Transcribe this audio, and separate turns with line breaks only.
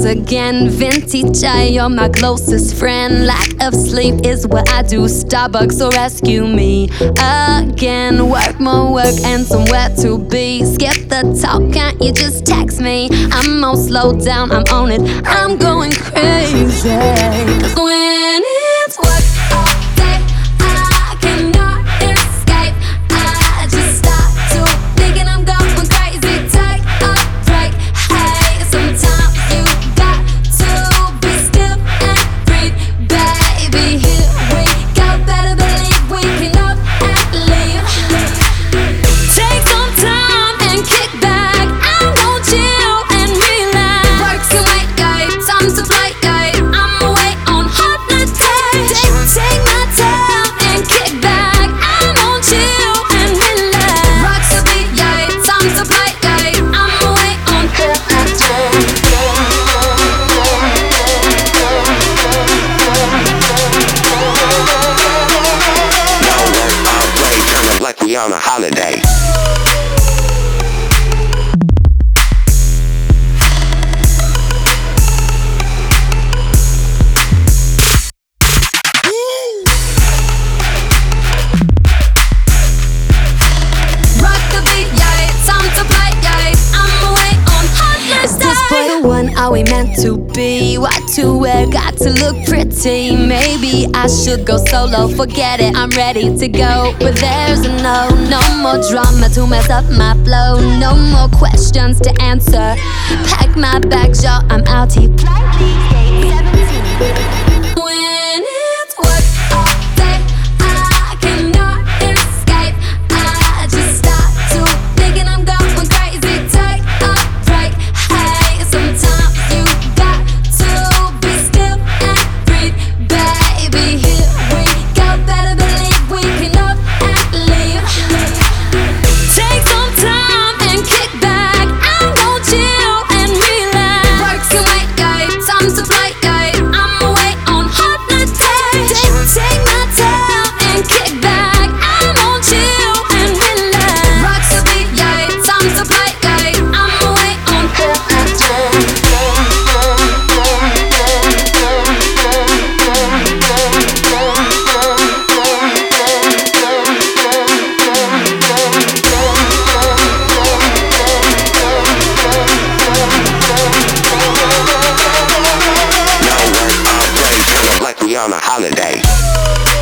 again. Vintage, you're my closest friend. Lack of sleep is what I do. Starbucks, so rescue me again. Work, more work, and somewhere to be. Skip the talk, can't you just text me? I'm on slow down, I'm on it. I'm going crazy. 'Cause when it's work all day, I cannot escape. I just start to thinking I'm going crazy. Take a break, hey. Sometimes you got to be still and breathe, baby. Here we go, better believe we can up and leave. Take some time and kick back. I want chill and relax. Work so late, time to play, I'm away on holiday. Take my time and kick back. I want chill and relax. Rock so beat, time to play, I'm away on holiday.
No work all day, turn up like we on a holiday.
Rock the beat, time to play, I'm away on holiday. Is this boy the one? Are we meant to be? What to wear? Got to look pretty. Maybe I should go solo. Forget it, I'm ready to go. But there's a no more drama to mess up my flow. No more questions to answer. Pack my bags, y'all, I'm out here. When it's work all day, I cannot escape. I just start to thinking I'm going crazy. Take a break, hey. Sometimes you got to be still and breathe, baby. Here we go, better believe we can up and leave. Take some time and kick back. I want chill and relax. Work so late, time to play, I'm away on holiday. Take my time and kick back. I want chill and relax. Rock so beat, time to play, I'm away on holiday.
No work all day, turn up like we on a holiday.